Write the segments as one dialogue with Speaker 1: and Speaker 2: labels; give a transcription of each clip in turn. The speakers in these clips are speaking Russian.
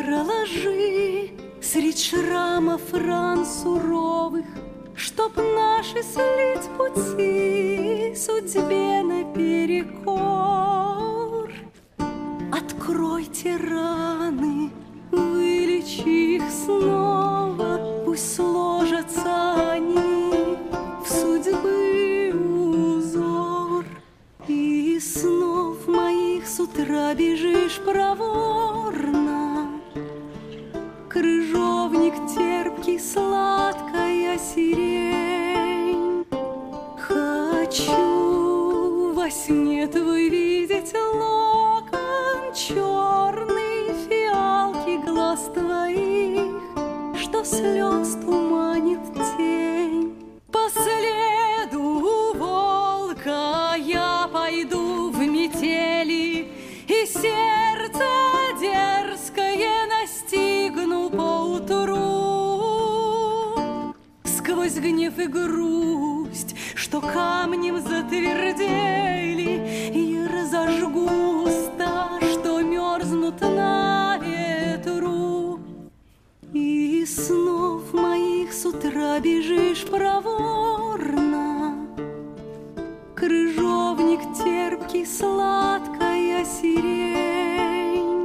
Speaker 1: проложи средь шрамов ран суровых, чтоб наши слить пути судьбе наперекор. Откройте раны, вылечи их снова, пусть сложатся они в судьбы узор. И снов моих с утра бежишь проворно, крыжовник терпкий, сладкая сирень. Хочу во сне твой видеть локон черный, фиалки глаз твоих, что слез туманит тень. По следу волка я пойду в метели, и сердце дерзкое настигну поутру. Сквозь гнев и грусть, что камнем затвердели, и разожгу уста, что мерзнут на ветру. И снов моих с утра бежишь проворно, крыжовник терпкий, сладкая сирень.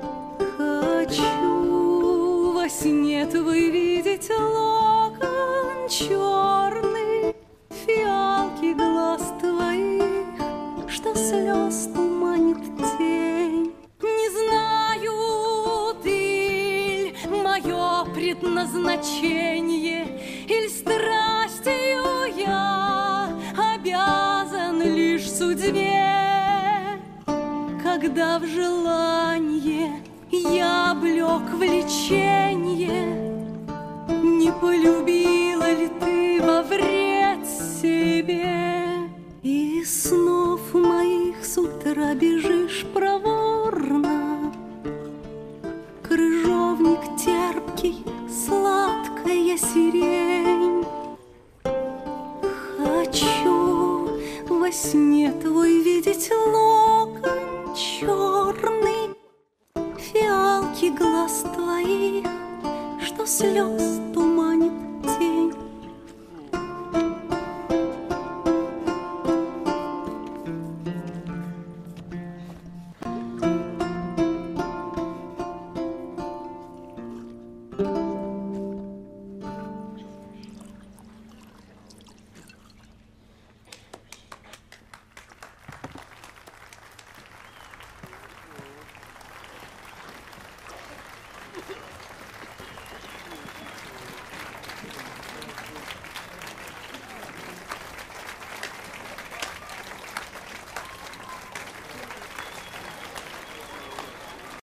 Speaker 1: Хочу во сне твой видеть локон черный, фиалки глаз твоих, что слез туманит тень. Не знаю, ты мое предназначение, иль страстью я обязан лишь судьбе, когда в желание я облек влеченье. Не полюбила ли ты во вред себе? И снов моих с утра бежишь проворно, крыжовник терпкий, сладкая сирень. Хочу во сне твой видеть локон черный, фиалки глаз твоих, что слез